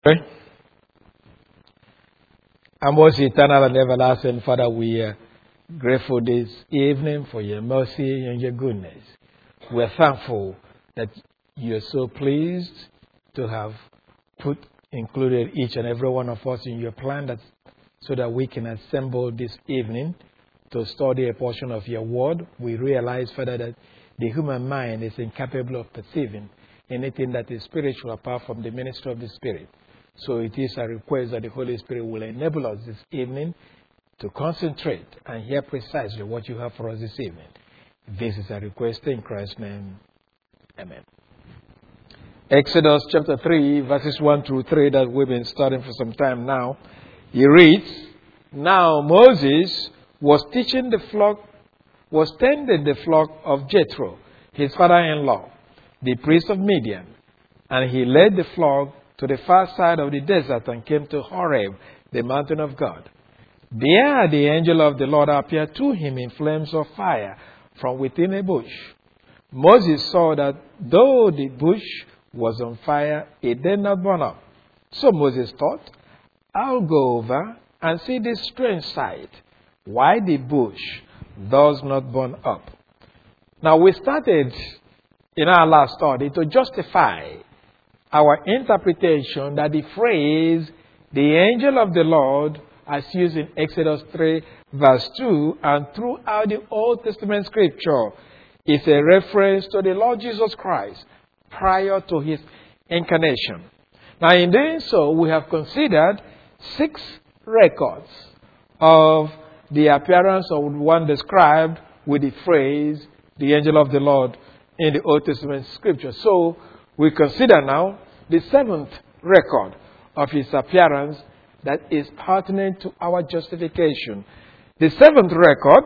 Our most eternal and everlasting Father, we are grateful this evening for your mercy and your goodness. We are thankful that you are so pleased to have included each and every one of us in your plan so that we can assemble this evening to study a portion of your word. We realize, Father, that the human mind is incapable of perceiving anything that is spiritual apart from the ministry of the Spirit. So it is a request that the Holy Spirit will enable us this evening to concentrate and hear precisely what you have for us this evening. This is a request in Christ's name. Amen. Exodus chapter 3, verses 1 through 3 that we've been studying for some time now. He reads, "Now Moses was tending the flock of Jethro, his father-in-law, the priest of Midian, and he led the flock to the far side of the desert and came to Horeb, the mountain of God. There the angel of the Lord appeared to him in flames of fire from within a bush. Moses saw that though the bush was on fire, it did not burn up. So Moses thought, I'll go over and see this strange sight, why the bush does not burn up." Now we started in our last study to justify our interpretation that the phrase, "the angel of the Lord," as used in Exodus 3 verse 2 and throughout the Old Testament scripture, is a reference to the Lord Jesus Christ prior to his incarnation. Now in doing so, we have considered 6 records of the appearance of one described with the phrase, "the angel of the Lord," in the Old Testament scripture. So we consider now the 7th record of his appearance that is pertinent to our justification. The 7th record,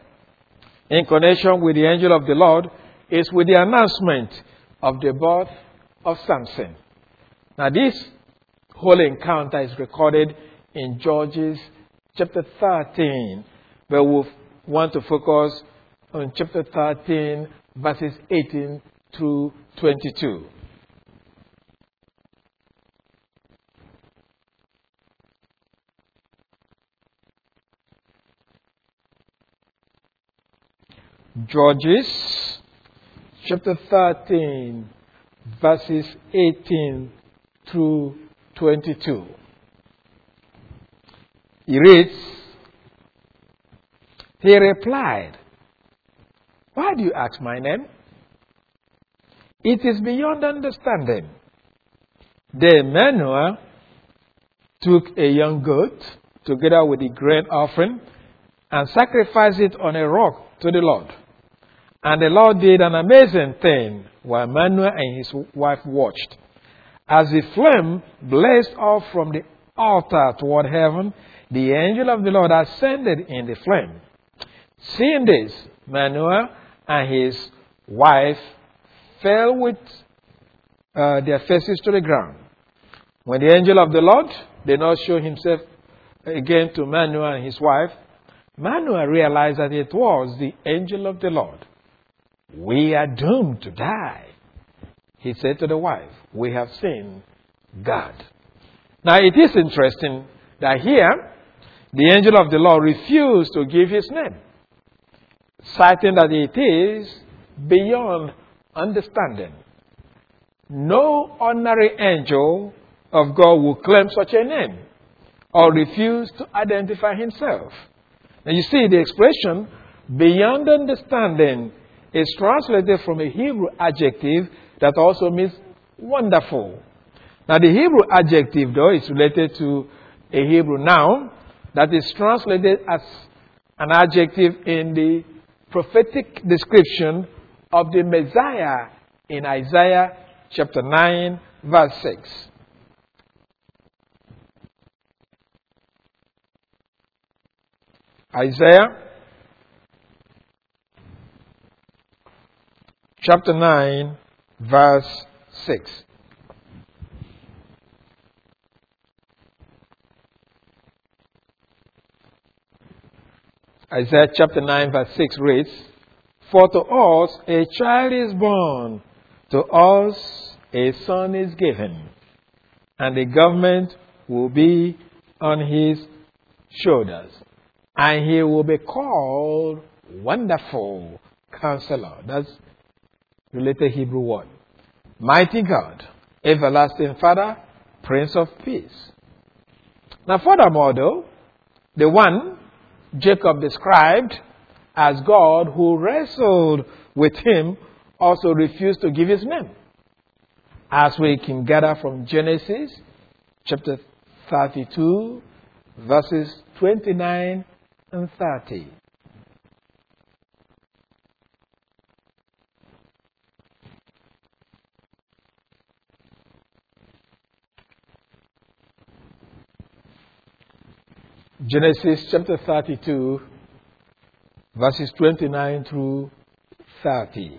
in connection with the angel of the Lord, is with the announcement of the birth of Samson. Now this whole encounter is recorded in Judges chapter 13, but we'll want to focus on chapter 13, verses 18 through 22. Judges chapter 13, verses 18 through 22. He reads, "He replied, 'Why do you ask my name? It is beyond understanding.' Then Manoah took a young goat together with the grain offering and sacrificed it on a rock to the Lord. And the Lord did an amazing thing while Manoah and his wife watched. As the flame blazed off from the altar toward heaven, the angel of the Lord ascended in the flame. Seeing this, Manoah and his wife fell with their faces to the ground. When the angel of the Lord did not show himself again to Manoah and his wife, Manoah realized that it was the angel of the Lord. 'We are doomed to die,' he said to the wife. 'We have seen God.'" Now it is interesting that here the angel of the Lord refused to give his name, citing that it is beyond understanding. No ordinary angel of God will claim such a name or refuse to identify himself. Now you see, the expression "beyond understanding" is translated from a Hebrew adjective that also means wonderful. Now the Hebrew adjective, though, is related to a Hebrew noun that is translated as an adjective in the prophetic description of the Messiah in Isaiah chapter 9, verse 6. Isaiah chapter 9, verse 6. Isaiah chapter 9, verse 6 reads, "For to us a child is born, to us a son is given, and the government will be on his shoulders. And he will be called Wonderful Counselor. That's related Hebrew word. Mighty God, Everlasting Father, Prince of Peace. Now furthermore though, the one Jacob described as God who wrestled with him also refused to give his name. As we can gather from Genesis chapter 32, verses 29 and 30. Genesis chapter 32, verses 29 through 30.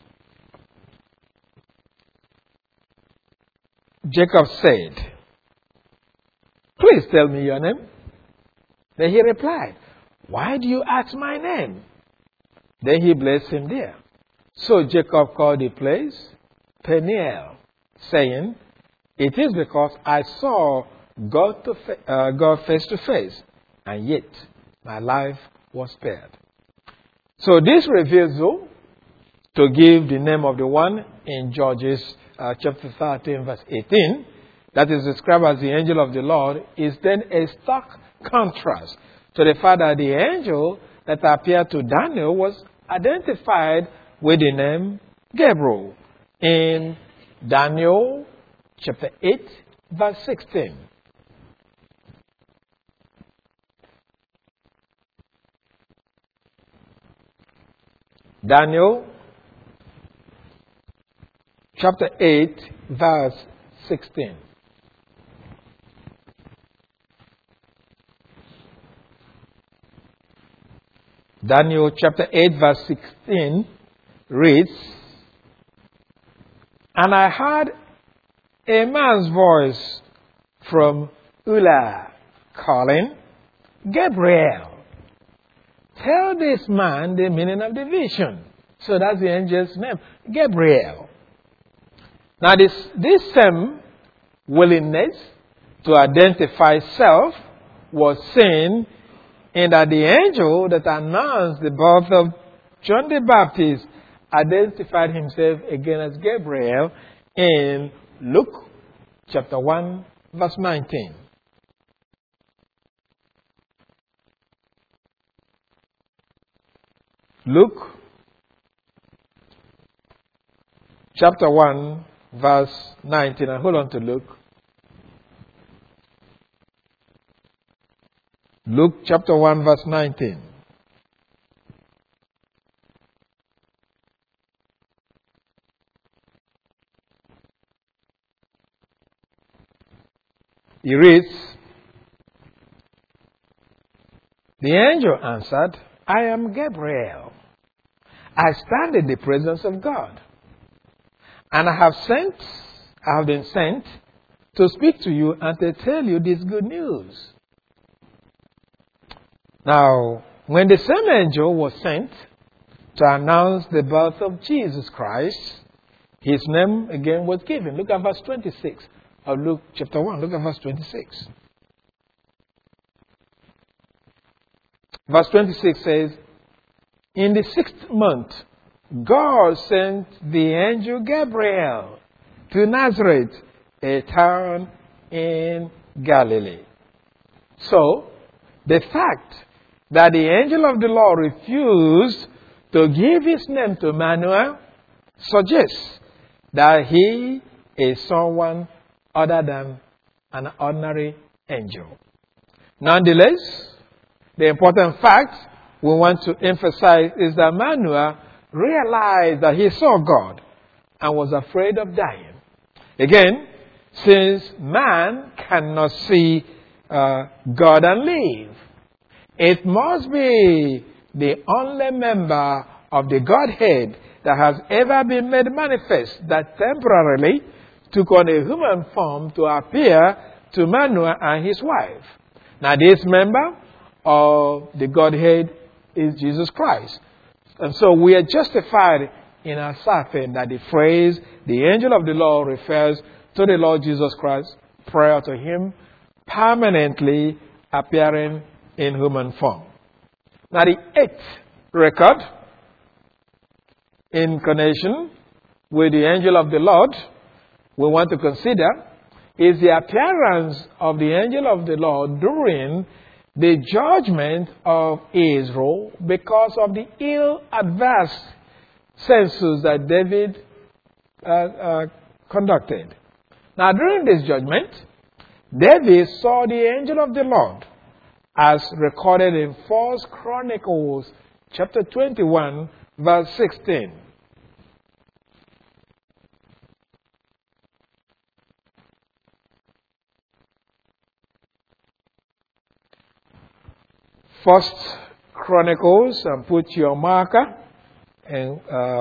Jacob said, "Please tell me your name." Then he replied, "Why do you ask my name?" Then he blessed him there. So Jacob called the place Peniel, saying, "It is because I saw God face to face, and yet my life was spared." So this reveals, though, to give the name of the one in Judges chapter 13, verse 18, that is described as the angel of the Lord, is then a stark contrast to the fact that the angel that appeared to Daniel was identified with the name Gabriel in Daniel chapter 8, verse 16. Daniel chapter 8, verse 16. Daniel chapter 8, verse 16 reads, "And I heard a man's voice from Ulah calling, 'Gabriel, tell this man the meaning of the vision.'" So that's the angel's name, Gabriel. Now this same willingness to identify self was seen in that the angel that announced the birth of John the Baptist identified himself again as Gabriel in Luke chapter 1, verse 19. Luke chapter 1, verse 19. And hold on to Luke. Luke chapter 1, verse 19. He reads, "The angel answered, 'I am Gabriel. I stand in the presence of God. And I have been sent to speak to you and to tell you this good news.'" Now, when the same angel was sent to announce the birth of Jesus Christ, his name again was given. Look at verse 26 of Luke chapter 1. Look at verse 26. Verse 26 says, "In the 6th month, God sent the angel Gabriel to Nazareth, a town in Galilee." So, the fact that the angel of the Lord refused to give his name to Emmanuel suggests that he is someone other than an ordinary angel. Nonetheless, the important fact we want to emphasize is that Emmanuel realized that he saw God and was afraid of dying. Again, since man cannot see God and live, it must be the only member of the Godhead that has ever been made manifest that temporarily took on a human form to appear to Manoah and his wife. Now this member of the Godhead is Jesus Christ. And so we are justified in our asserting that the phrase, "the angel of the Lord," refers to the Lord Jesus Christ prior to him permanently appearing in human form. Now the 8th record in connection with the angel of the Lord we want to consider is the appearance of the angel of the Lord during the judgment of Israel because of the ill-advised census that David conducted. Now, during this judgment, David saw the angel of the Lord as recorded in 1 Chronicles chapter 21, verse 16. First Chronicles, and put your marker in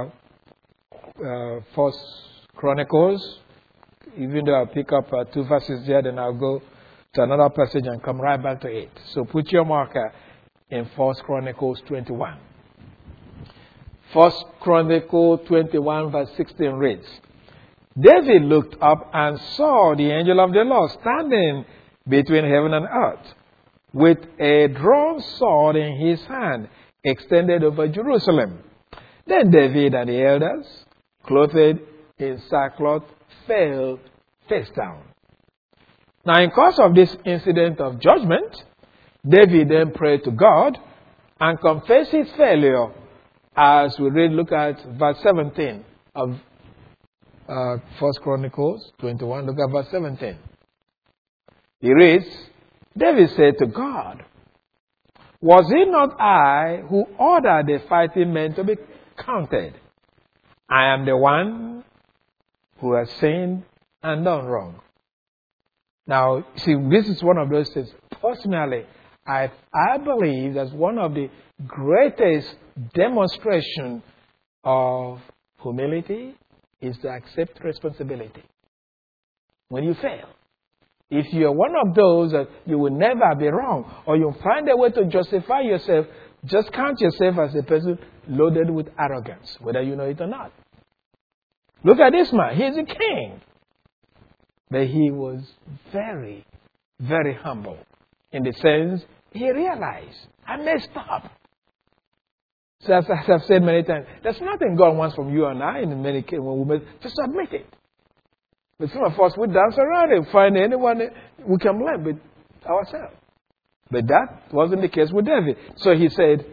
First Chronicles. Even though I'll pick up 2 verses there, then I'll go to another passage and come right back to it. So put your marker in First Chronicles 21. First Chronicles 21 verse 16 reads, David looked up and saw the angel of the Lord standing between heaven and earth, with a drawn sword in his hand, extended over Jerusalem. Then David and the elders, clothed in sackcloth, fell face down. Now, in course of this incident of judgment, David then prayed to God and confessed his failure, as we read. Look at verse 17 of 1 Chronicles 21. Look at verse 17. He reads, David said to God, was it not I who ordered the fighting men to be counted? I am the one who has sinned and done wrong. Now, see, this is one of those things. Personally, I believe that's one of the greatest demonstration of humility is to accept responsibility when you fail. If you're one of those that you will never be wrong, or you find a way to justify yourself, just count yourself as a person loaded with arrogance, whether you know it or not. Look at this man. He's a king. But he was very, very humble in the sense he realized, I messed up. So as I've said many times, there's nothing God wants from you and I in many cases when we just admit it. But some of us, we dance around and find anyone we can blame but ourselves. But that wasn't the case with David. So he said,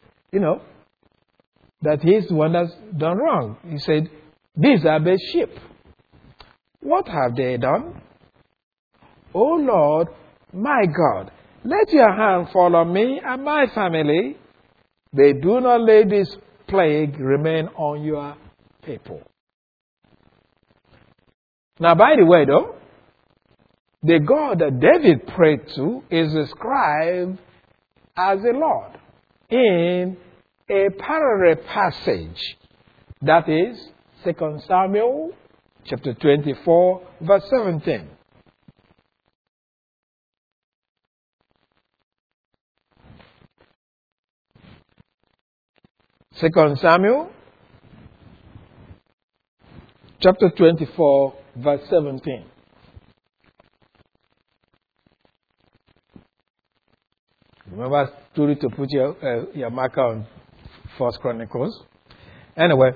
that he's the one that's done wrong. He said, these are the sheep. What have they done? O Lord, my God, let your hand fall on me and my family. They do not let this plague remain on your people. Now, by the way, though, the God that David prayed to is described as the Lord in a parallel passage. That is 2 Samuel chapter 24, verse 17. Second Samuel chapter 24, verse 17. Remember, I told you to put your marker on First Chronicles. Anyway,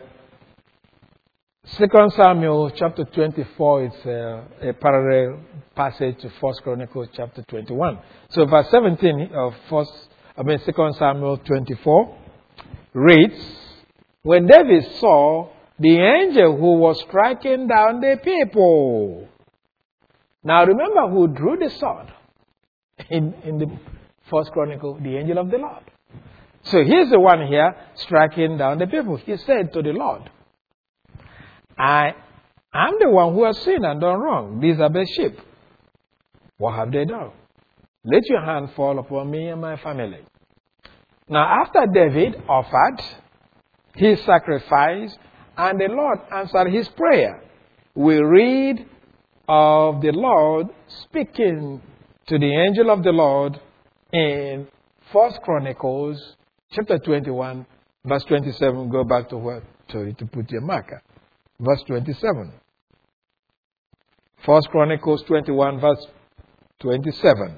2 Samuel chapter 24 is a parallel passage to 1 Chronicles chapter 21. So verse 17 of 2 Samuel 24 reads, when David saw the angel who was striking down the people. Now remember who drew the sword in the First Chronicle, the angel of the Lord. So here's the one here striking down the people. He said to the Lord, I am the one who has sinned and done wrong. These are the sheep. What have they done? Let your hand fall upon me and my family. Now after David offered his sacrifice and the Lord answered his prayer, we read of the Lord speaking to the angel of the Lord in 1 Chronicles chapter 21, verse 27. Go back to put your marker. Verse 27. First Chronicles 21 verse 27.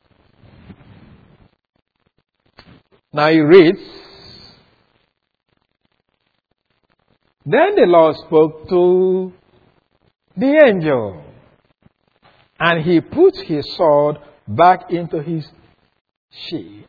Now he reads, Then the Lord spoke to the angel, and he put his sword back into his sheath.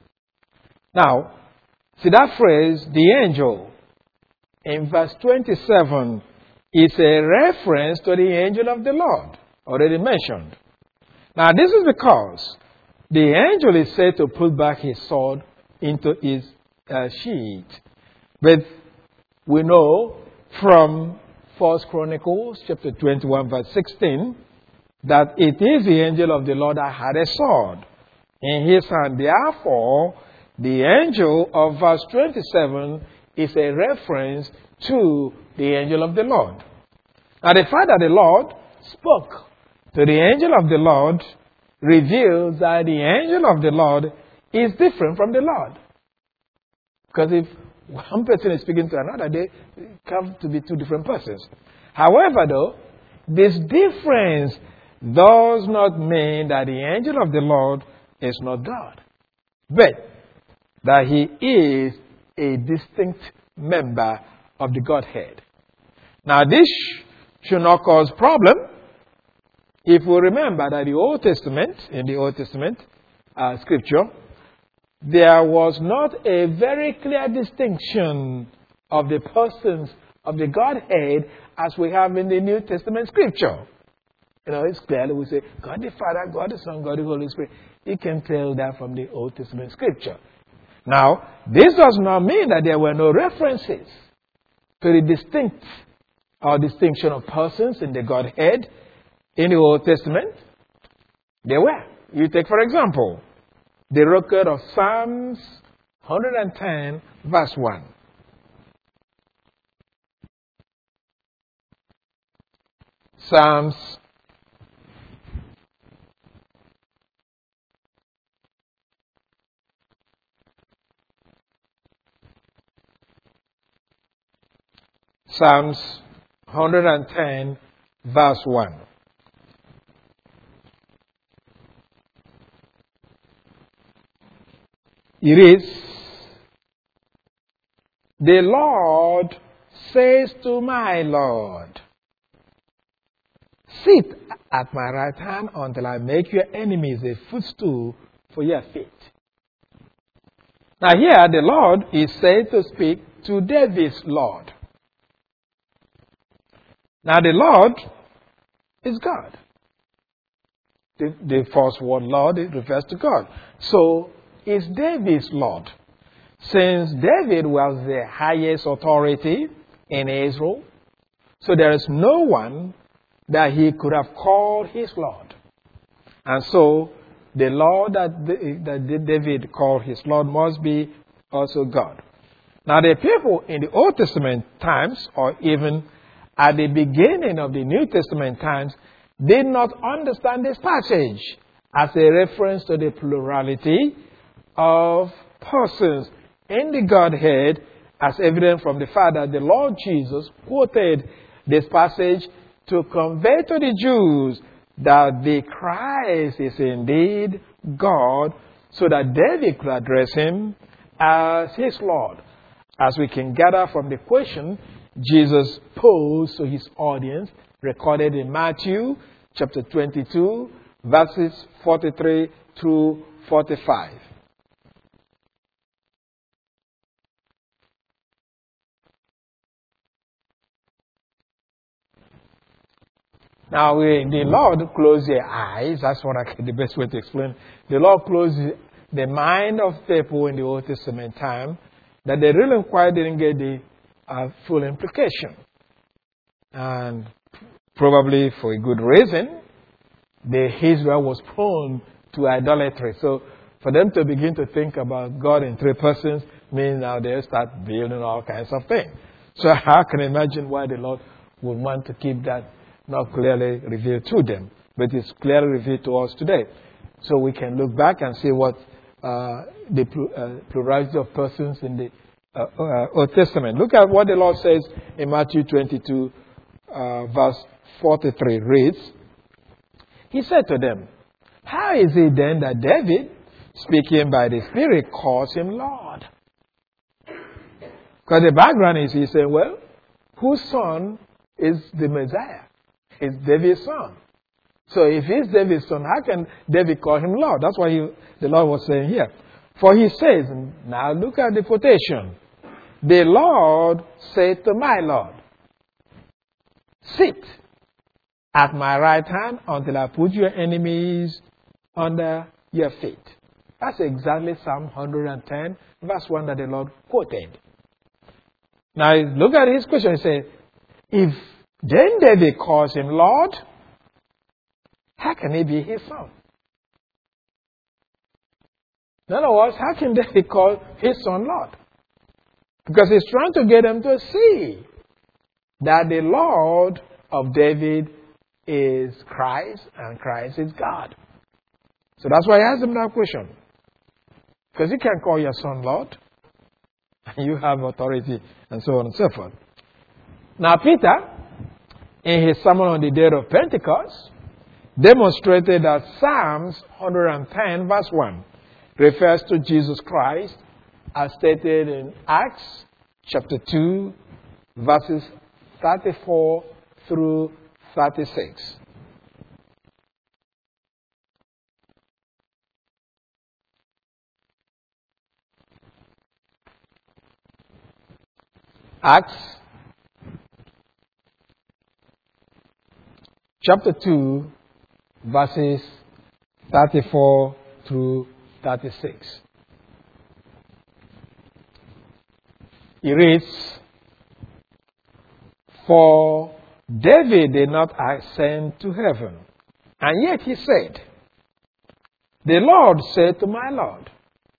Now, see that phrase, the angel, in verse 27, is a reference to the angel of the Lord, already mentioned. Now, this is because the angel is said to put back his sword into his sheath. But we know from 1 Chronicles chapter 21 verse 16 that it is the angel of the Lord that had a sword in his hand. Therefore, the angel of verse 27 is a reference to the angel of the Lord. Now, the fact that the Lord spoke to the angel of the Lord reveals that the angel of the Lord is different from the Lord. Because if one person is speaking to another, they come to be two different persons. However, though, this difference does not mean that the angel of the Lord is not God, but that he is a distinct member of the Godhead. Now, this should not cause problem if we remember that in the Old Testament scripture, there was not a very clear distinction of the persons of the Godhead as we have in the New Testament scripture. You know, it's clear. We say, God the Father, God the Son, God the Holy Spirit. You can tell that from the Old Testament scripture. Now, this does not mean that there were no references to the distinction of persons in the Godhead in the Old Testament. There were. You take, for example, the record of Psalms 110, verse 1. Psalms 110, verse 1. It is, the Lord says to my Lord, sit at my right hand until I make your enemies a footstool for your feet. Now here the Lord is said to speak to David's Lord. Now the Lord is God. The first word Lord, it refers to God. So is David's Lord. Since David was the highest authority in Israel, so there is no one that he could have called his Lord. And so the Lord that David called his Lord must be also God. Now the people in the Old Testament times, or even at the beginning of the New Testament times, did not understand this passage as a reference to the plurality of persons in the Godhead, as evident from the fact that the Lord Jesus quoted this passage to convey to the Jews that the Christ is indeed God, so that David could address him as his Lord. As we can gather from the question Jesus posed to his audience, recorded in Matthew chapter 22, verses 43 through 45. Now, the Lord closed their eyes. That's the best way to explain. The Lord closed the mind of people in the Old Testament time that they really quite didn't get the full implication. And probably for a good reason, Israel was prone to idolatry. So for them to begin to think about God in three persons means now they start building all kinds of things. So I can imagine why the Lord would want to keep that not clearly revealed to them, but it's clearly revealed to us today. So we can look back and see what the plurality of persons in the Old Testament. Look at what the Lord says in Matthew 22, verse 43 reads, He said to them, how is it then that David, speaking by the Spirit, calls him Lord? Because the background is he said, well, whose son is the Messiah? It's David's son. So if he's David's son, how can David call him Lord? That's what the Lord was saying here. For he says, now look at the quotation. The Lord said to my Lord, sit at my right hand until I put your enemies under your feet. That's exactly Psalm 110, verse 1 that the Lord quoted. Now look at his question. He said, if then David calls him Lord, how can he be his son? In other words, how can David call his son Lord? Because he's trying to get them to see that the Lord of David is Christ and Christ is God. So that's why I asked him that question. Because you can't call your son Lord. You have authority and so on and so forth. Now Peter, in his sermon on the day of Pentecost, demonstrated that Psalms 110 verse 1 refers to Jesus Christ as stated in Acts chapter 2 verses 34 through 36. Acts chapter 2 verses 34 through 36. He reads, for David did not ascend to heaven, and yet he said, the Lord said to my Lord,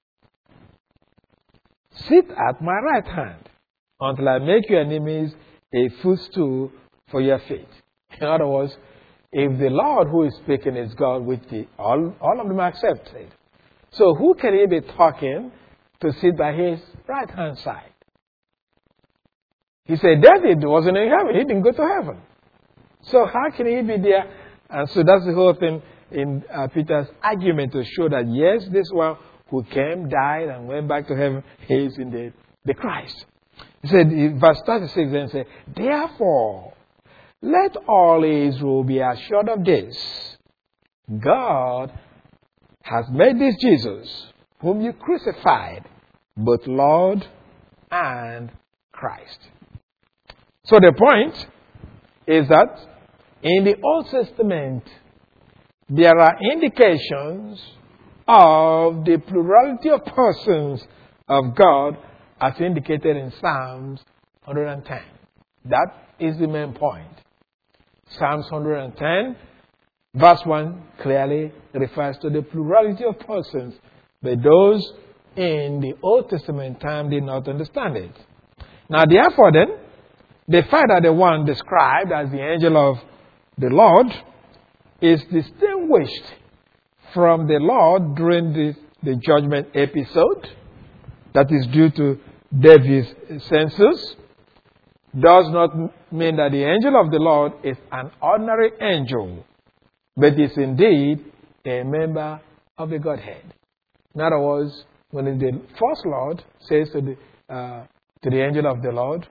sit at my right hand until I make your enemies a footstool for your feet. In other words, if the Lord who is speaking is God, which all of them accept it. So who can he be talking to sit by his right hand side? He said David wasn't in heaven. He didn't go to heaven. So how can he be there? And so that's the whole thing in Peter's argument to show that yes, this one who came, died, and went back to heaven, he is indeed the Christ. He said, in verse 36, then said, therefore, let all Israel be assured of this. God has made this Jesus, whom you crucified, both Lord and Christ. So the point is that in the Old Testament, there are indications of the plurality of persons of God as indicated in Psalms 110. That is the main point. Psalms 110, verse 1 clearly refers to the plurality of persons, but those in the Old Testament time did not understand it. Now, therefore, then, the fact that the one described as the angel of the Lord is distinguished from the Lord during the judgment episode, that is due to David's census, does not mean that the angel of the Lord is an ordinary angel, but is indeed a member of the Godhead. In other words, when the first Lord says to the angel of the Lord,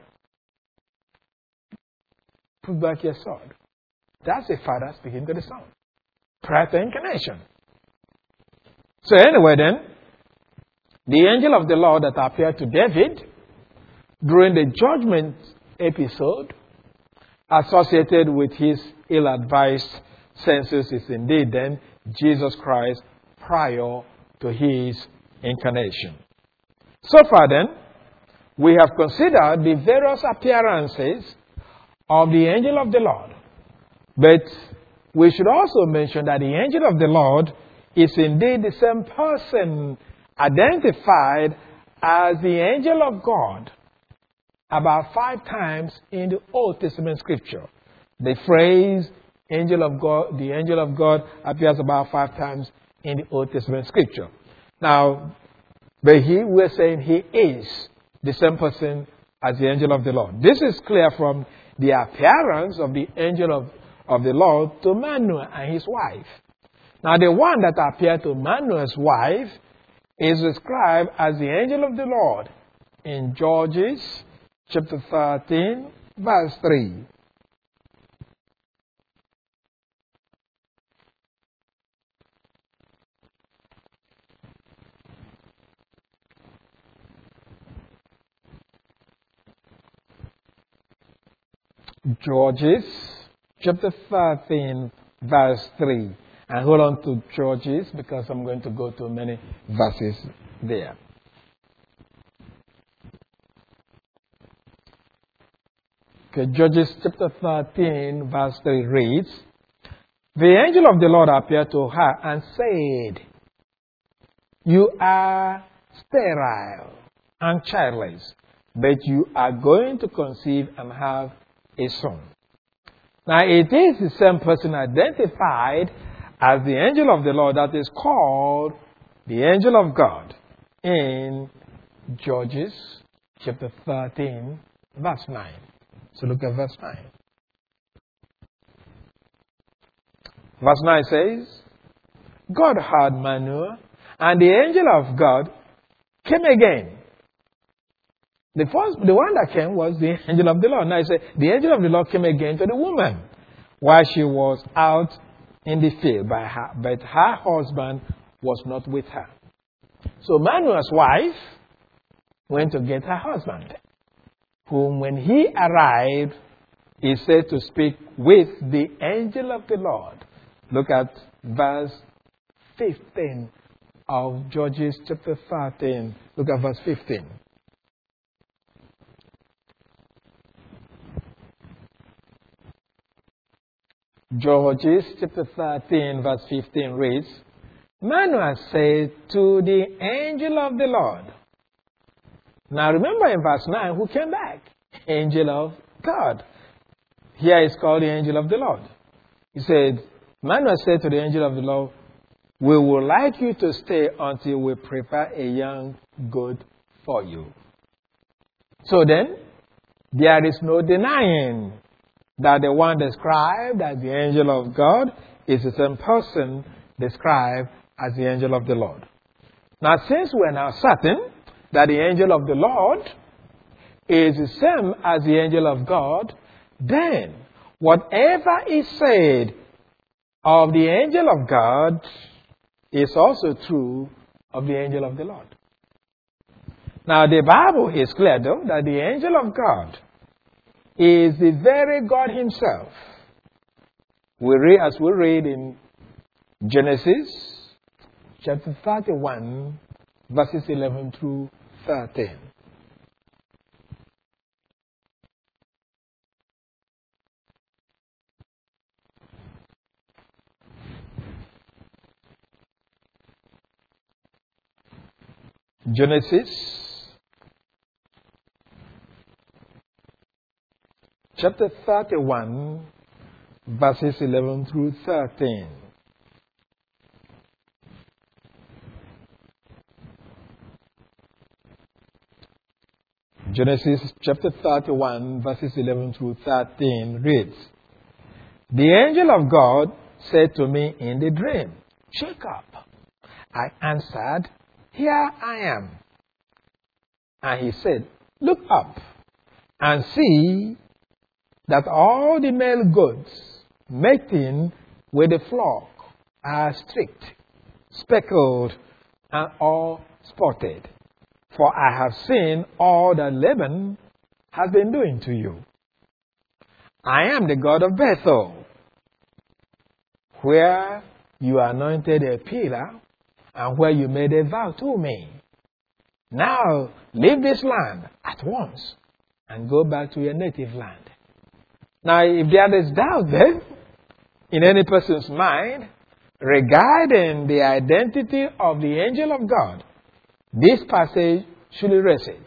put back your sword. That's the Father speaking to the Son, prior to incarnation. So anyway then, the angel of the Lord that appeared to David during the judgment episode associated with his ill-advised census is indeed then Jesus Christ prior to his incarnation. So far then, we have considered the various appearances of the angel of the Lord. But we should also mention that the angel of the Lord is indeed the same person identified as the angel of God about 5 times in the Old Testament scripture. The phrase angel of God, the angel of God appears about 5 times in the Old Testament scripture. Now, but we're saying he is the same person as the angel of the Lord. This is clear from the appearance of the angel of the Lord to Manoah and his wife. Now, the one that appeared to Manoah's wife is described as the angel of the Lord in Judges chapter 13, verse 3. Judges chapter 13, verse 3. And hold on to Judges because I'm going to go to many verses there. Okay, Judges chapter 13, verse 3 reads, "The angel of the Lord appeared to her and said, 'You are sterile and childless, but you are going to conceive and have a son.'" Now, it is the same person identified as the angel of the Lord that is called the angel of God in Judges chapter 13, verse 9. So look at verse 9. Verse 9 says, "God heard Manoah, and the angel of God came again." The one that came was the angel of the Lord. Now it says, the angel of the Lord came again to the woman while she was out in the field, but her husband was not with her. So Manoah's wife went to get her husband, whom when he arrived, he said to speak with the angel of the Lord. Look at verse 15 of Judges chapter 13. Look at verse 15. Judges chapter 13, verse 15 reads, "Manoah said to the angel of the Lord." Now remember in verse 9, who came back? Angel of God. Here is called the angel of the Lord. He said, Manoah said to the angel of the Lord, "We would like you to stay until we prepare a young goat for you." So then, there is no denying that the one described as the angel of God is the same person described as the angel of the Lord. Now, since we're now certain that the angel of the Lord is the same as the angel of God, then whatever is said of the angel of God is also true of the angel of the Lord. Now, the Bible is clear, though, that the angel of God is the very God himself. As we read in Genesis chapter 31, verses 11 through 13. Genesis chapter 31, verses 11 through 13. Genesis chapter 31, verses 11 through 13 reads, "The angel of God said to me in the dream, 'Jacob.' I answered, 'Here I am.' And he said, 'Look up and see that all the male goats mating with the flock are streaked, speckled, and all spotted. For I have seen all that Laban has been doing to you. I am the God of Bethel, where you anointed a pillar and where you made a vow to me. Now leave this land at once and go back to your native land.'" Now, if there is doubt then in any person's mind regarding the identity of the angel of God, this passage should erase it.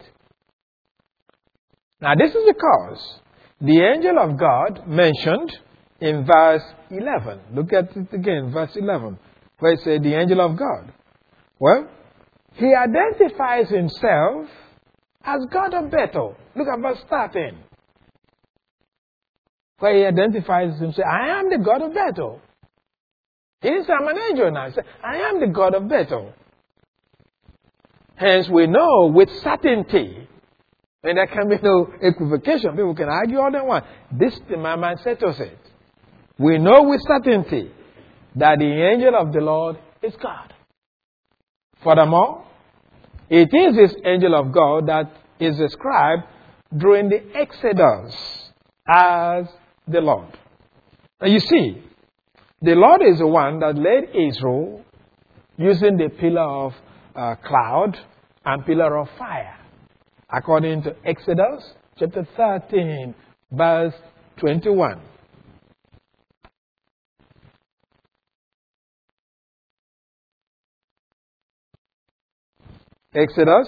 Now, this is because the angel of God mentioned in verse 11. Look at it again, verse 11, where it says the angel of God. Well, he identifies himself as God of Bethel. Look at verse 13, where he identifies himself, I am the God of Bethel. He didn't say, I'm an angel now. He said, I am the God of Bethel. Hence, we know with certainty, and there can be no equivocation. People can argue all they want. This, my man said to it. We know with certainty that the angel of the Lord is God. Furthermore, it is this angel of God that is described during the Exodus as the Lord. Now you see, the Lord is the one that led Israel using the pillar of cloud and pillar of fire, according to Exodus chapter 13, verse 21. Exodus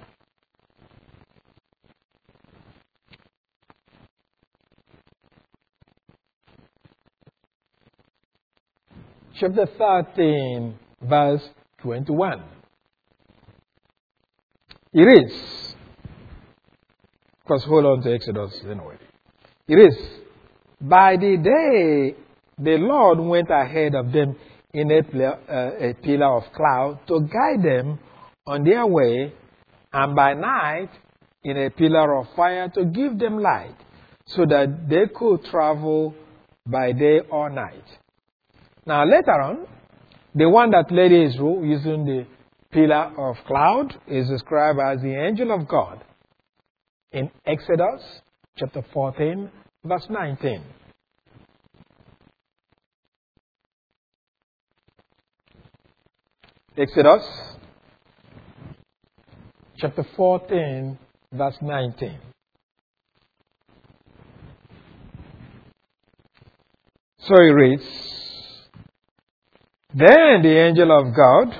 chapter 13, verse 21. It is, of course, hold on to Exodus anyway. It is, by the day the Lord went ahead of them in a pillar of cloud to guide them on their way, and by night in a pillar of fire to give them light, so that they could travel by day or night. Now later on, the one that led Israel using the pillar of cloud is described as the angel of God in Exodus chapter 14, verse 19. Exodus chapter 14, verse 19. So it reads, Then the angel of God,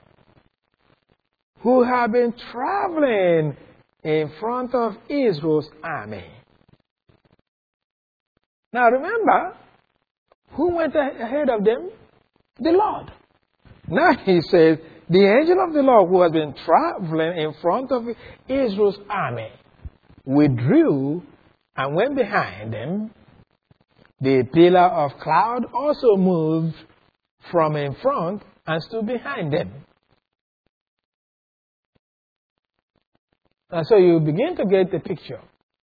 who had been traveling in front of Israel's army. Now remember, who went ahead of them? The Lord. Now he says, the angel of the Lord who has been traveling in front of Israel's army withdrew and went behind them. The pillar of cloud also moved from in front and stood behind them. And so you begin to get the picture.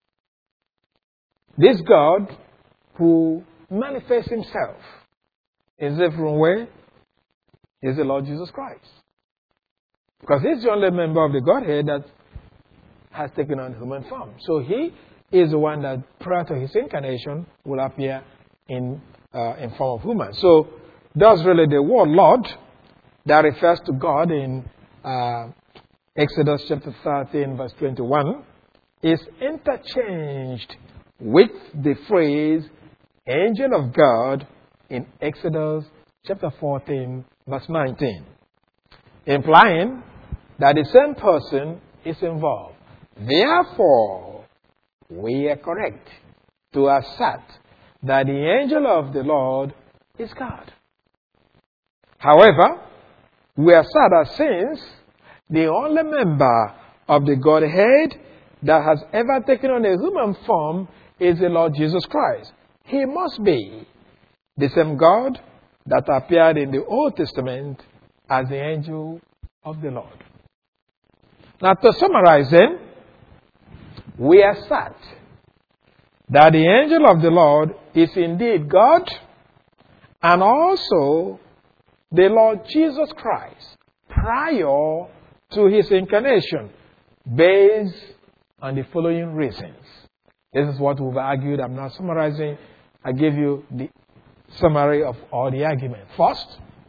This God who manifests himself in a different way is the Lord Jesus Christ. Because he's the only member of the Godhead that has taken on human form. So he is the one that prior to his incarnation will appear in form of human. So that's really the word Lord that refers to God in Exodus chapter 13 verse 21 is interchanged with the phrase angel of God in Exodus chapter 14 verse 19, implying that the same person is involved. Therefore, we are correct to assert that the angel of the Lord is God. However, we assert that since the only member of the Godhead that has ever taken on a human form is the Lord Jesus Christ, he must be the same God that appeared in the Old Testament as the angel of the Lord. Now, to summarize then, we assert that the angel of the Lord is indeed God and also the Lord Jesus Christ prior to his incarnation based on the following reasons. This is what we've argued. I'm not summarizing. I give you the summary of all the argument. First,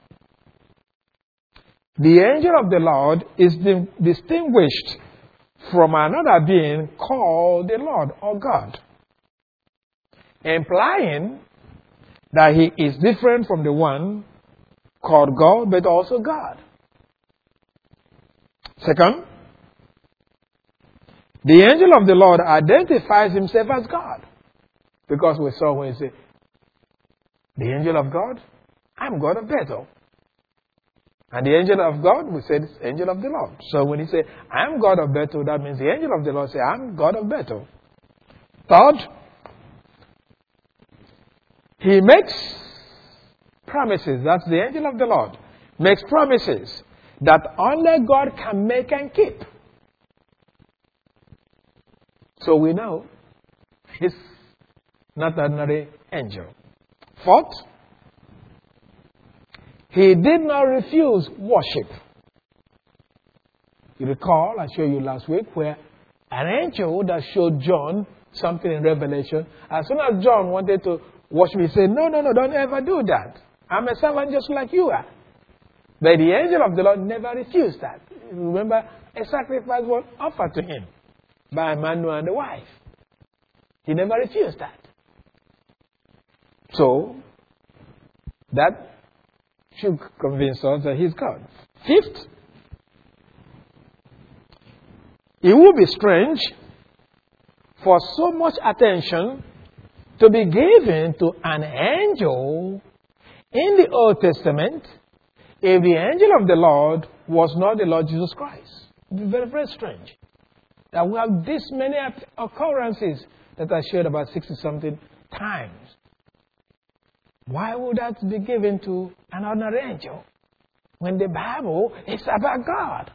the angel of the Lord is distinguished from another being called the Lord or God, implying that he is different from the one called God, but also God. Second, the angel of the Lord identifies himself as God, because we saw when he said, the angel of God, I'm God of Bethel. And the angel of God, we said, it's angel of the Lord. So when he said, I'm God of Bethel, that means the angel of the Lord said, I'm God of Bethel. Third, He makes promises. That's the angel of the Lord. Makes promises that only God can make and keep. So we know he's not an ordinary angel. Fourth, he did not refuse worship. You recall, I showed you last week, where an angel that showed John something in Revelation, as soon as John wanted to worship, he said, no, don't ever do that. I'm a servant just like you are. But the angel of the Lord never refused that. Remember, a sacrifice was offered to him by a man and a wife. He never refused that. So, that should convince us that he's God. Fifth, it would be strange for so much attention to be given to an angel in the Old Testament if the angel of the Lord was not the Lord Jesus Christ. It would be very, very strange that we have this many occurrences that I shared about 60-something times. Why would that be given to an ordinary angel when the Bible is about God?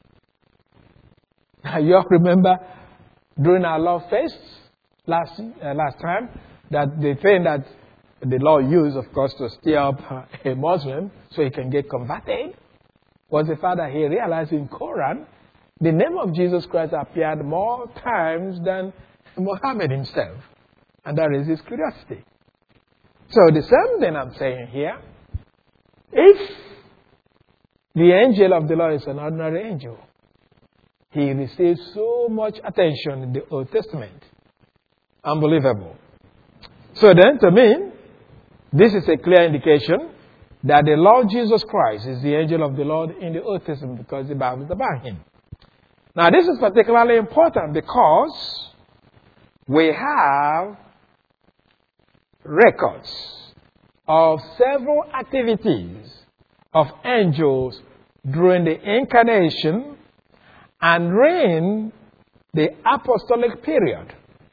Now, you all remember during our love feast last time that the thing that the Lord used, of course, to stir up a Muslim so he can get converted was the fact that he realized in Quran the name of Jesus Christ appeared more times than Muhammad himself. And that is his curiosity. So the same thing I'm saying here, if the angel of the Lord is an ordinary angel, he receives so much attention in the Old Testament. Unbelievable. So then, to me, this is a clear indication that the Lord Jesus Christ is the angel of the Lord in the Old Testament because the Bible is about him. Now, this is particularly important because we have records of several activities of angels during the incarnation and during the apostolic period.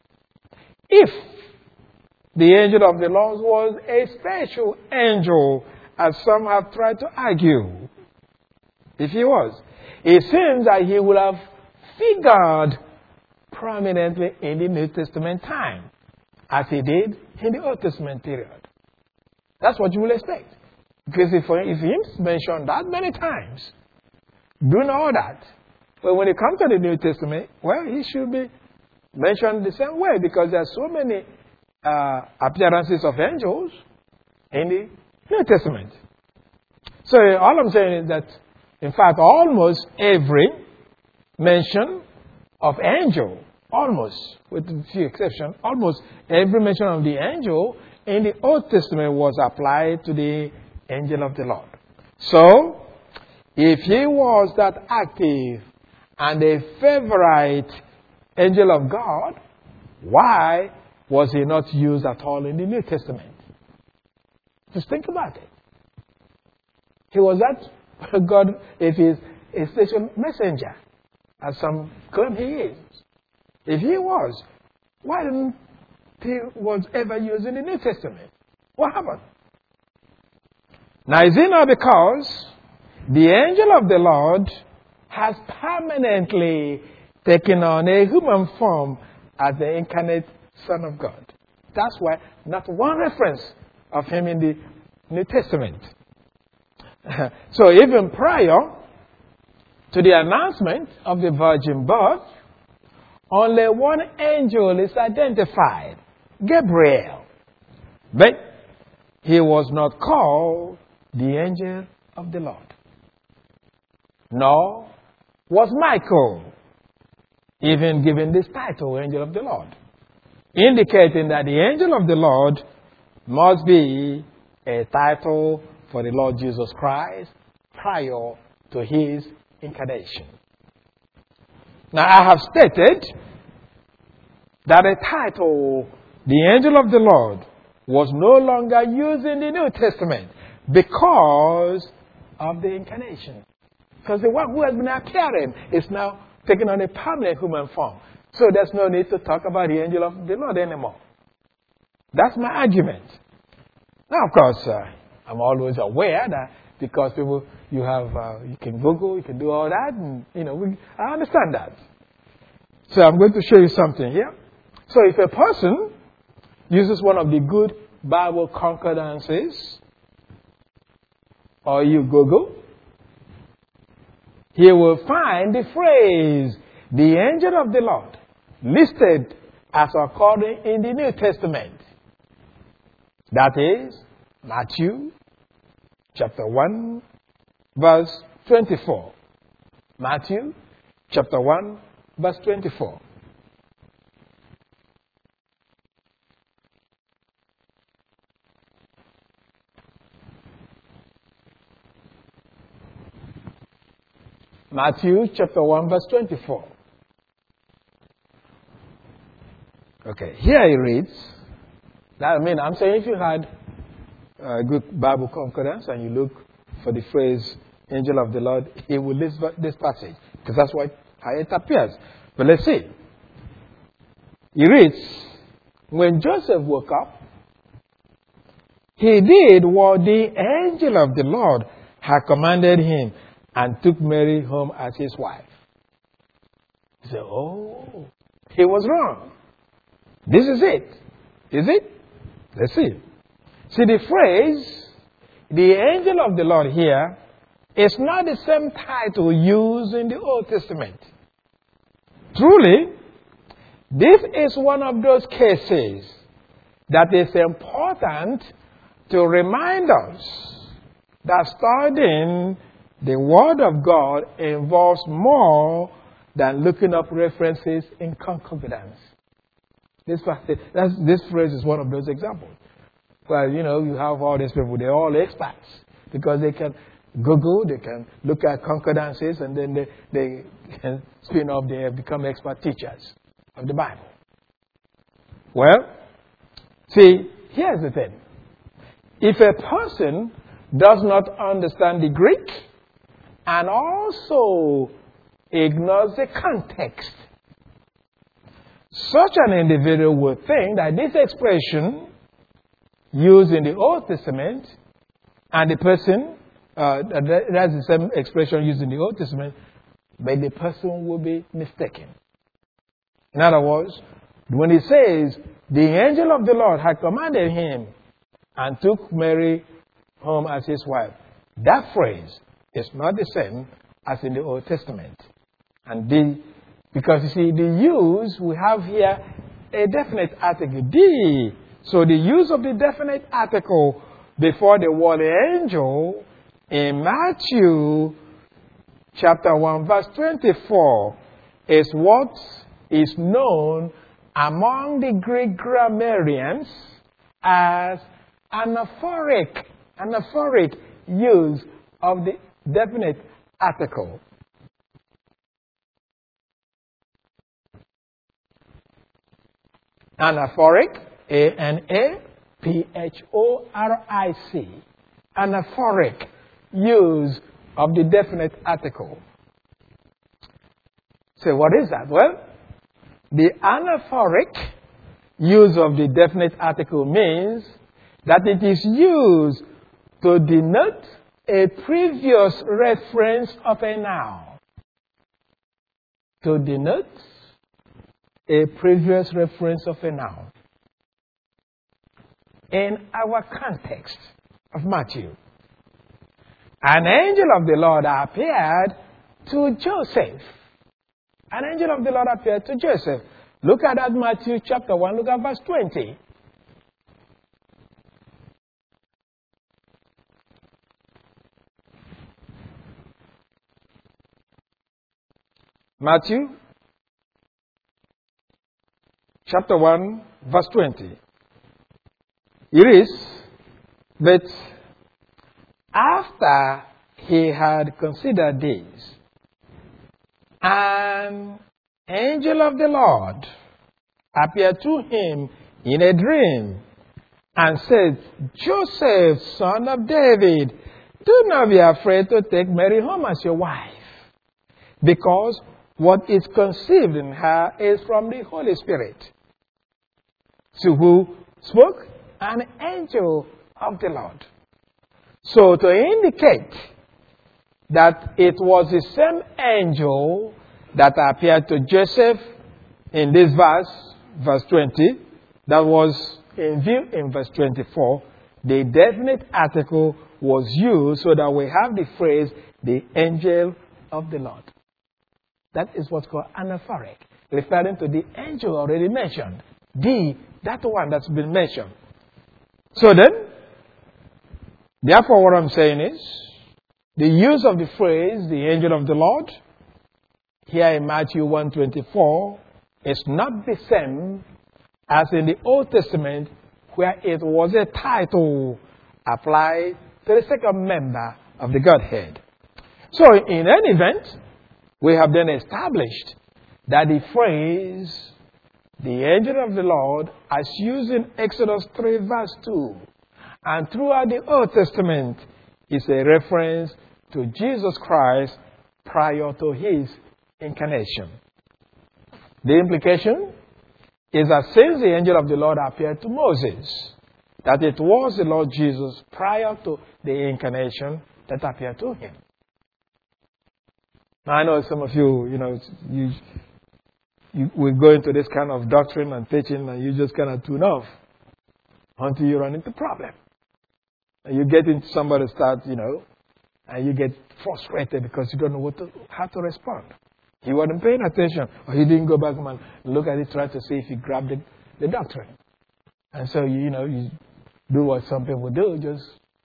If the angel of the Lord was a special angel, as some have tried to argue, if he was, it seems that he would have figured prominently in the New Testament time, as he did in the Old Testament period. That's what you will expect. Because if he's mentioned that many times, doing all that, but when it comes to the New Testament, well, he should be mentioned the same way because there are so many appearances of angels in the New Testament. So all I'm saying is that, in fact, almost every mention of angel, almost, with a few exceptions, almost every mention of the angel in the Old Testament was applied to the angel of the Lord. So, if he was that active and a favorite angel of God, why was he not used at all in the New Testament? Just think about it. He was that God, if he's a special messenger, as some claim he is. If he was, why didn't he was ever used in the New Testament? What happened? Now, is it not because the angel of the Lord has permanently taken on a human form as the incarnate Son of God? That's why not one reference of him in the New Testament. So even prior to the announcement of the virgin birth, only one angel is identified, Gabriel. But he was not called the angel of the Lord. Nor was Michael even given this title, angel of the Lord, indicating that the angel of the Lord must be a title for the Lord Jesus Christ prior to his incarnation. Now, I have stated that a title, the angel of the Lord, was no longer used in the New Testament because of the incarnation. Because the one who has been appearing is now taking on a permanent human form. So there's no need to talk about the angel of the Lord anymore. That's my argument. Now, of course, I'm always aware that because people, you can Google, you can do all that, and, I understand that. So I'm going to show you something here. So if a person uses one of the good Bible concordances, or you Google, he will find the phrase, the angel of the Lord, listed as according in the New Testament. That is Matthew chapter 1, verse 24. Matthew chapter 1, verse 24. Matthew chapter 1, verse 24. Okay, here he reads. I'm saying if you had a good Bible concordance and you look for the phrase angel of the Lord, he will list this passage because that's how it appears. But let's see. He reads, when Joseph woke up, he did what the angel of the Lord had commanded him and took Mary home as his wife. He said, he was wrong. This is it. Is it? Let's see. See, the phrase, the angel of the Lord here, is not the same title used in the Old Testament. Truly, this is one of those cases that is important to remind us that studying the Word of God involves more than looking up references in concordance. This phrase is one of those examples. Well, you have all these people, they're all experts because they can Google, they can look at concordances, and then they can spin off, they have become expert teachers of the Bible. Well, see, here's the thing. If a person does not understand the Greek and also ignores the context, such an individual would think that this expression used in the Old Testament and the person, that's the same expression used in the Old Testament, but the person will be mistaken. In other words, when he says, the angel of the Lord had commanded him and took Mary home as his wife, that phrase is not the same as in the Old Testament. Because you see, the use, we have here a definite article, the. So the use of the definite article before the word angel in Matthew chapter 1 verse 24 is what is known among the Greek grammarians as anaphoric use of the definite article. Anaphoric, A-N-A-P-H-O-R-I-C. Anaphoric use of the definite article. So what is that? Well, the anaphoric use of the definite article means that it is used to denote a previous reference of a noun. To denote a previous reference of a noun. In our context of Matthew, an angel of the Lord appeared to Joseph. An angel of the Lord appeared to Joseph. Look at that Matthew chapter 1, look at verse 20. Matthew chapter 1, verse 20. It is, but after he had considered this, an angel of the Lord appeared to him in a dream and said, Joseph, son of David, do not be afraid to take Mary home as your wife, because what is conceived in her is from the Holy Spirit. To who spoke? An angel of the Lord. So to indicate that it was the same angel that appeared to Joseph in this verse 20, that was in view in verse 24, the definite article was used so that we have the phrase, the angel of the Lord. That is what's called anaphoric, referring to the angel already mentioned. That one that's been mentioned. So then, therefore what I'm saying is, the use of the phrase, the angel of the Lord, here in Matthew 1:24, is not the same as in the Old Testament, where it was a title applied to the second member of the Godhead. So in any event, we have then established that the phrase, the angel of the Lord, as used in Exodus 3 verse 2, and throughout the Old Testament, is a reference to Jesus Christ prior to his incarnation. The implication is that since the angel of the Lord appeared to Moses, that it was the Lord Jesus prior to the incarnation that appeared to him. Now I know some of you will go into this kind of doctrine and teaching and you just kind of tune off until you run into problem. And you get into somebody start, and you get frustrated because you don't know how to respond. He wasn't paying attention, or he didn't go back and look at it, try to see if he grabbed the doctrine. And so, you do what some people do, just,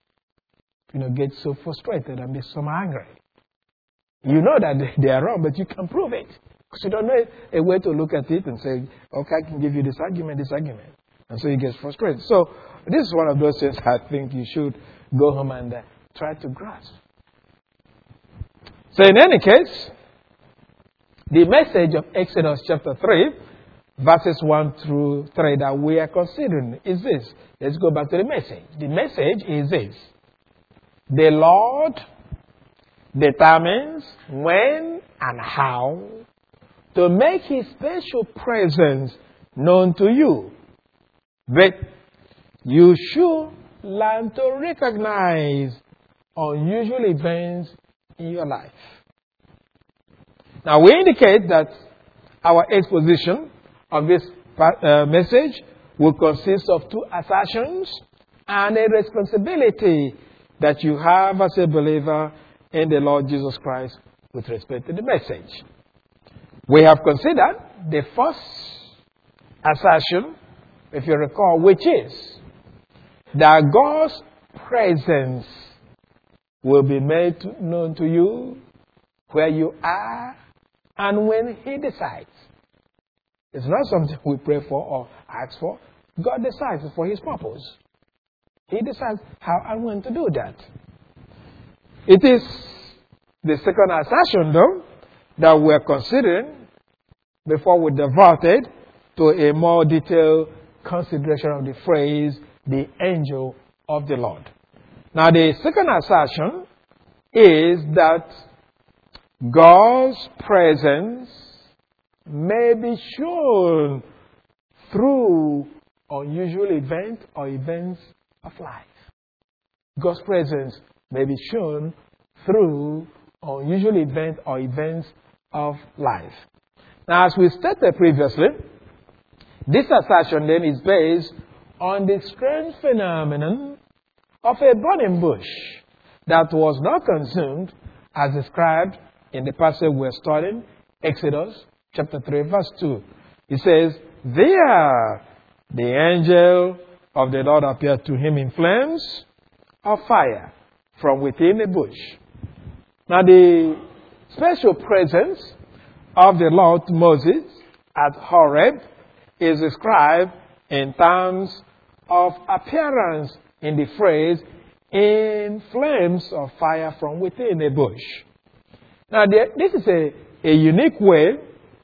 get so frustrated and be so angry. You know that they are wrong, but you can't prove it. Because you don't know a way to look at it and say, okay, I can give you this argument. And so he gets frustrated. So this is one of those things I think you should go home and try to grasp. So in any case, the message of Exodus chapter 3, verses 1 through 3 that we are considering is this. Let's go back to the message. The message is this. The Lord determines when and how to make his special presence known to you. But you should learn to recognize unusual events in your life. Now, we indicate that our exposition of this message will consist of two assertions and a responsibility that you have as a believer in the Lord Jesus Christ with respect to the message. We have considered the first assertion, if you recall, which is that God's presence will be made known to you where you are and when he decides. It's not something we pray for or ask for. God decides for his purpose. He decides how and when to do that. It is the second assertion, though, that we are considering before we devoted to a more detailed consideration of the phrase, the angel of the Lord. Now, the second assertion is that God's presence may be shown through unusual events or events of life. God's presence may be shown through unusual events or events of life. Now, as we stated previously, this assertion then is based on the strange phenomenon of a burning bush that was not consumed as described in the passage we're studying, Exodus chapter 3 verse 2. It says, there the angel of the Lord appeared to him in flames of fire from within a bush. Now the special presence of the Lord to Moses at Horeb is described in terms of appearance in the phrase, in flames of fire from within a bush. Now this is a unique way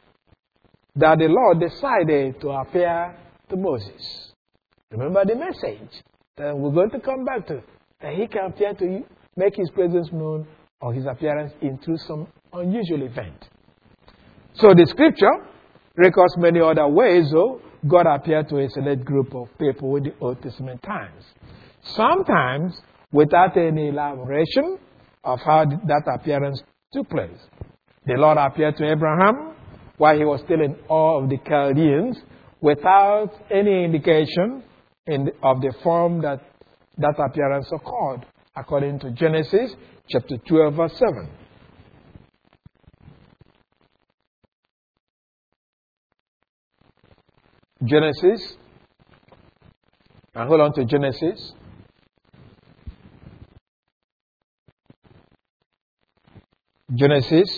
that the Lord decided to appear to Moses. Remember the message that we're going to come back to, that he can appear to you, make his presence known or his appearance into some unusual event. So the scripture records many other ways, though, God appeared to a select group of people in the Old Testament times. sometimes without any elaboration of how that appearance took place. The Lord appeared to Abraham while he was still in awe of the Chaldeans without any indication of the form that appearance occurred, according to Genesis chapter 12, verse 7. Genesis, and hold on to Genesis. Genesis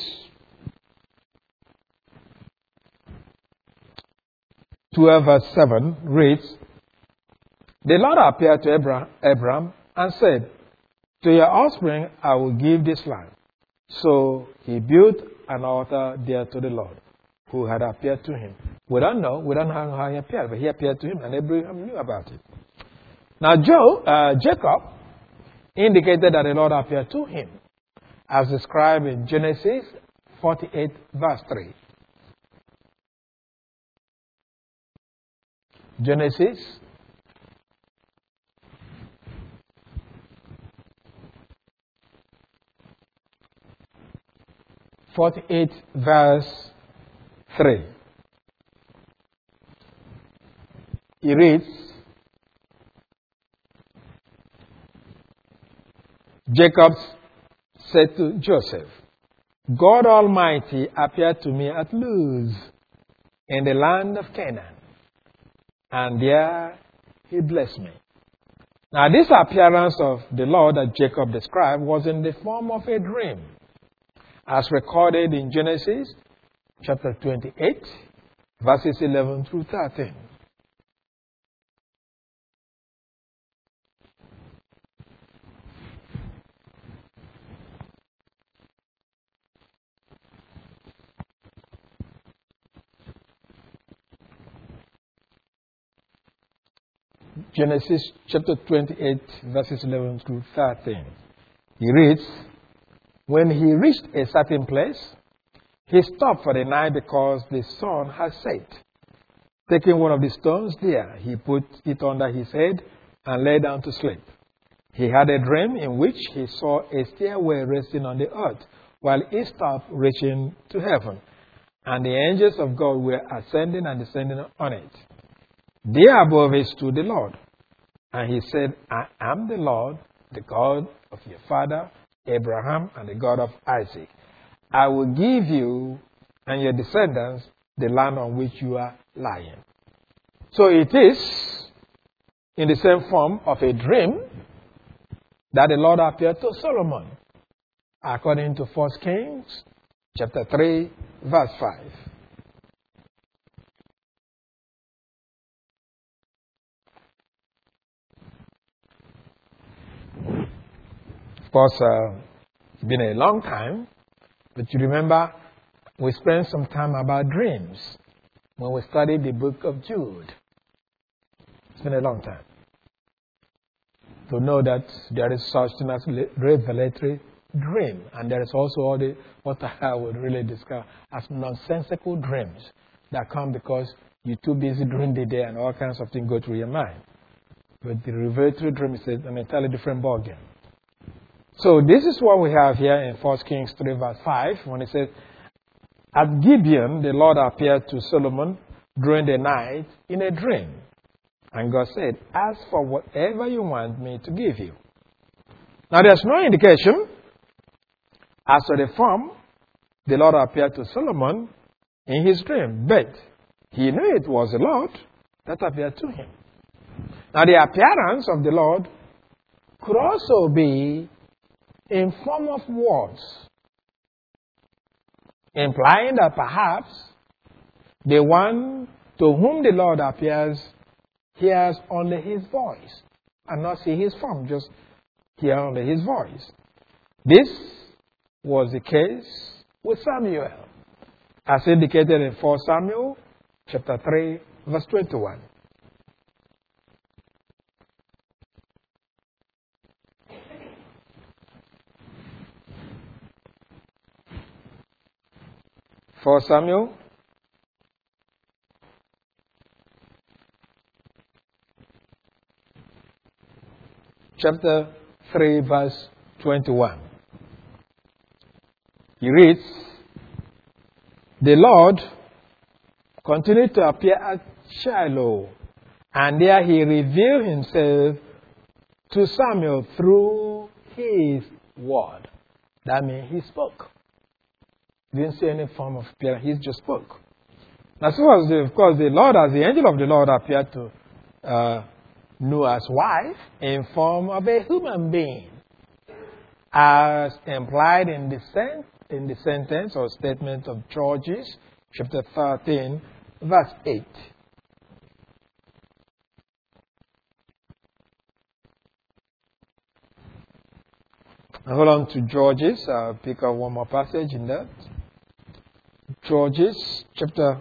12 verse 7 reads, the Lord appeared to Abram and said, to your offspring I will give this land. So he built an altar there to the Lord, who had appeared to him. We don't know how he appeared, but he appeared to him, and Abraham knew about it. Now Jacob indicated that the Lord appeared to him, as described in Genesis 48 verse 3. Genesis 48 verse 3. He reads, Jacob said to Joseph, God Almighty appeared to me at Luz in the land of Canaan, and there he blessed me. Now this appearance of the Lord that Jacob described was in the form of a dream, as recorded in Genesis chapter 28, verses 11 through 13. Genesis chapter 28, verses 11 through 13. He reads, when he reached a certain place, he stopped for the night because the sun had set. Taking one of the stones there, he put it under his head and lay down to sleep. He had a dream in which he saw a stairway resting on the earth, while it stopped reaching to heaven, and the angels of God were ascending and descending on it. There above it stood the Lord, and he said, I am the Lord, the God of your father Abraham and the God of Isaac. I will give you and your descendants the land on which you are lying. So it is in the same form of a dream that the Lord appeared to Solomon, according to 1 Kings chapter 3, verse 5. Of course, it's been a long time, but you remember we spent some time about dreams when we studied the book of Jude. It's been a long time to know that there is such thing as revelatory dream, and there is also what I would really describe as nonsensical dreams that come because you're too busy during the day and all kinds of things go through your mind. But the revelatory dream is an entirely different ballgame. So this is what we have here in 1 Kings 3 verse 5 when it says, at Gibeon the Lord appeared to Solomon during the night in a dream. And God said, ask for whatever you want me to give you. Now there's no indication as to the form the Lord appeared to Solomon in his dream, but he knew it was the Lord that appeared to him. Now the appearance of the Lord could also be in form of words, implying that perhaps the one to whom the Lord appears hears only his voice and not see his form, just hear only his voice. This was the case with Samuel, as indicated in 1 Samuel chapter 3, verse 21. For Samuel chapter 3, verse 21. He reads, "The Lord continued to appear at Shiloh, and there he revealed himself to Samuel through his word." That means he spoke. He didn't see any form of appearance, he just spoke. Now, so was of course, the Lord, as the angel of the Lord appeared to Noah's wife in form of a human being, as implied in the sentence or statement of Judges, chapter 13, verse 8. Hold on to Judges. I'll pick up one more passage in that. Judges, chapter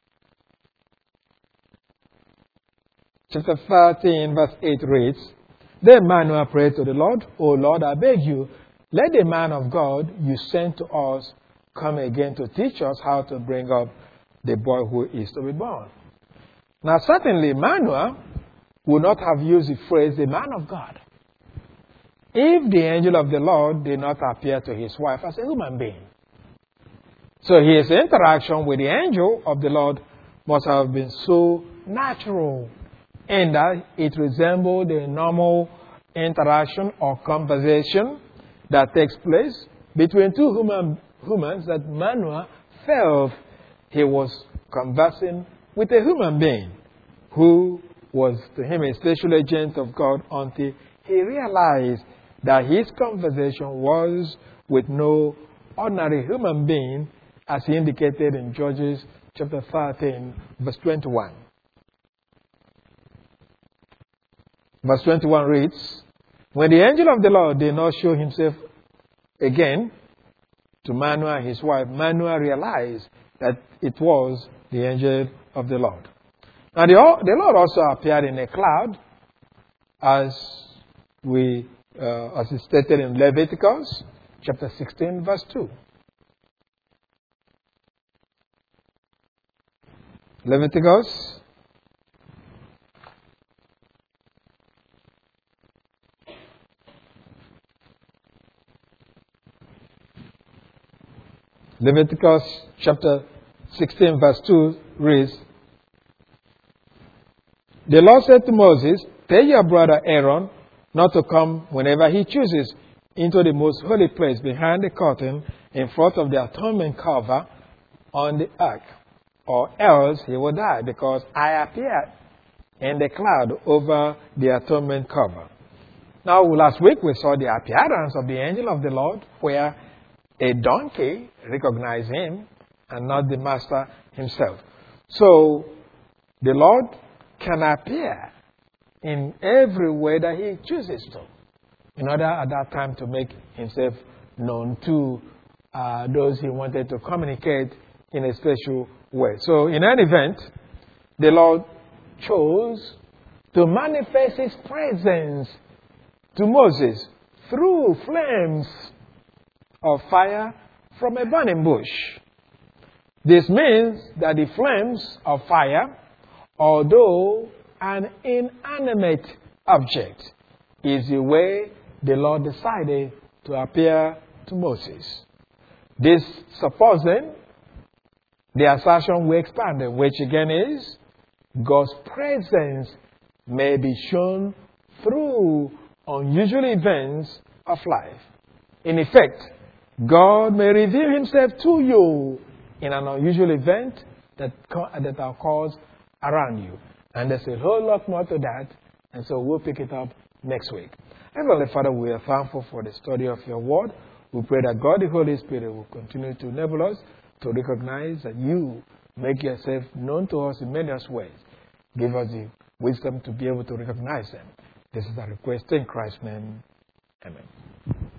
13, verse 8 reads, "Then Manoah prayed to the Lord, O Lord, I beg you, let the man of God you sent to us come again to teach us how to bring up the boy who is to be born." Now, certainly, Manoah would not have used the phrase, "the man of God," if the angel of the Lord did not appear to his wife as a human being. So his interaction with the angel of the Lord must have been so natural, in that it resembled a normal interaction or conversation that takes place between two humans, that Manoah felt he was conversing with a human being who was to him a special agent of God, until he realized that his conversation was with no ordinary human being, as he indicated in Judges chapter 13, verse 21. Verse 21 reads, "When the angel of the Lord did not show himself again to Manoah and his wife, Manoah realized that it was the angel of the Lord." Now, the Lord also appeared in a cloud, as is stated in Leviticus chapter 16, verse 2. Leviticus chapter 16, verse 2 reads, "The Lord said to Moses, tell your brother Aaron not to come whenever he chooses into the most holy place behind the curtain in front of the atonement cover on the ark, or else he will die, because I appeared in the cloud over the atonement cover." Now, last week we saw the appearance of the angel of the Lord, where a donkey recognized him and not the master himself. So, the Lord can appear in every way that he chooses to, in order at that time to make himself known to those he wanted to communicate in a special way. So, in any event, the Lord chose to manifest his presence to Moses through flames of fire from a burning bush. This means that the flames of fire, although an inanimate object, is the way the Lord decided to appear to Moses. This supposing the assertion we expanded, which again is, God's presence may be shown through unusual events of life. In effect, God may reveal himself to you in an unusual event that occurs around you. And there's a whole lot more to that, and so we'll pick it up next week. Heavenly Father, we are thankful for the study of your word. We pray that God, the Holy Spirit, will continue to enable us to recognize that you make yourself known to us in many ways. Give us the wisdom to be able to recognize them. This is our request in Christ's name. Amen.